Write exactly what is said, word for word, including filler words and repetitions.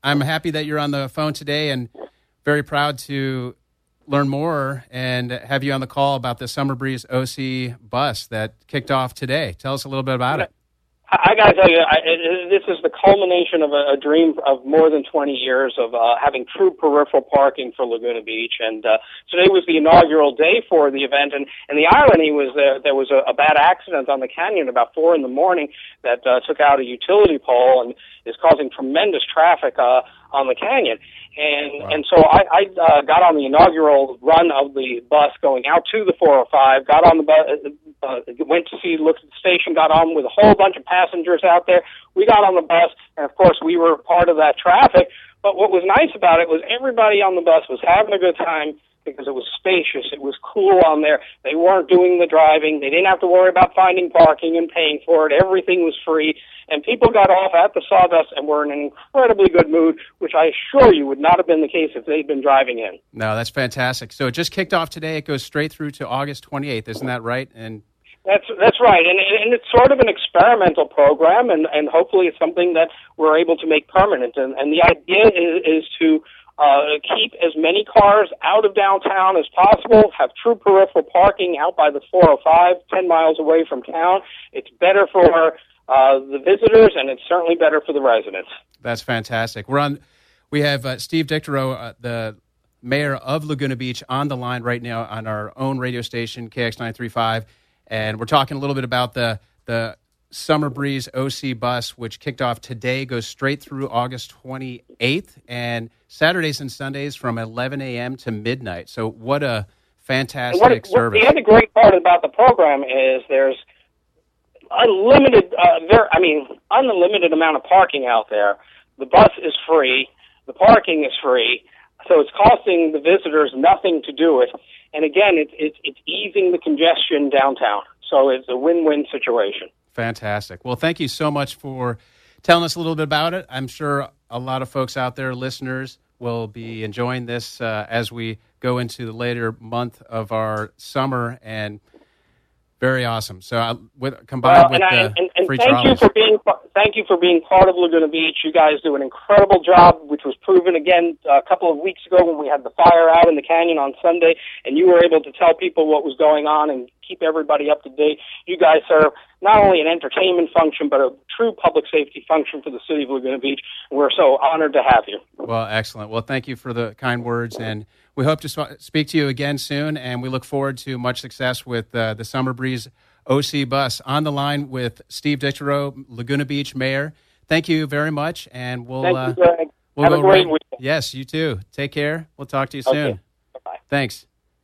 I'm happy that you're on the phone today and very proud to learn more and have you on the call about the Summer Breeze O C bus that kicked off today. Tell us a little bit about it. I got to tell you, I, it, this is the culmination of a, a dream of more than twenty years of uh, having true peripheral parking for Laguna Beach. And uh, today was the inaugural day for the event. And, and the irony was that there was a, a bad accident on the canyon about four in the morning that uh, took out a utility pole and is causing tremendous traffic uh, on the canyon. And wow. and so I, I uh, got on the inaugural run of the bus going out to the four oh five, got on the bus, uh, went to see, looked at the station, got on with a whole bunch of passengers out there. We got on the bus, and of course we were part of that traffic. But what was nice about it was everybody on the bus was having a good time because it was spacious, it was cool on there. They weren't doing the driving. They didn't have to worry about finding parking and paying for it. Everything was free. And people got off at the Sawdust and were in an incredibly good mood, which I assure you would not have been the case if they'd been driving in. No, that's fantastic. So it just kicked off today. It goes straight through to August twenty-eighth. Isn't that right? And That's that's right, and and it's sort of an experimental program, and, and hopefully it's something that we're able to make permanent. And, and the idea is, is to uh, keep as many cars out of downtown as possible, have true peripheral parking out by the four oh five, ten miles away from town. It's better for uh, the visitors, and it's certainly better for the residents. That's fantastic. We're on. We have uh, Steve Dicterow, uh, the mayor of Laguna Beach, on the line right now on our own radio station, K X nine thirty-five. And we're talking a little bit about the the Summer Breeze O C bus, which kicked off today, goes straight through August twenty-eighth, and Saturdays and Sundays from eleven a.m. to midnight. So what a fantastic what, service. What, the other great part about the program is there's unlimited, uh, there, I mean, unlimited amount of parking out there. The bus is free. The parking is free. So it's costing the visitors nothing to do it. And again, it's it's it's easing the congestion downtown. So it's a win-win situation. Fantastic. Well, thank you so much for telling us a little bit about it. I'm sure a lot of folks out there, listeners, will be enjoying this uh, as we go into the later month of our summer, and very awesome. So uh, with, combined well, with and I, the and, and free thank travels. you for being thank you for being part of Laguna Beach. You guys do an incredible job, which was proven again a couple of weeks ago when we had the fire out in the canyon on Sunday, and you were able to tell people what was going on and keep everybody up to date. You guys serve not only an entertainment function, but a true public safety function for the city of Laguna Beach. We're so honored to have you. Well, excellent. Well, thank you for the kind words, and we hope to sp- speak to you again soon, and we look forward to much success with uh, the Summer Breeze O C bus. On the line with Steve Dicterow, Laguna Beach Mayor. Thank you very much, and we'll, Thank uh, you, Greg. we'll have go a great right- week. Yes, you too. Take care. We'll talk to you Okay. soon. Bye-bye. Thanks.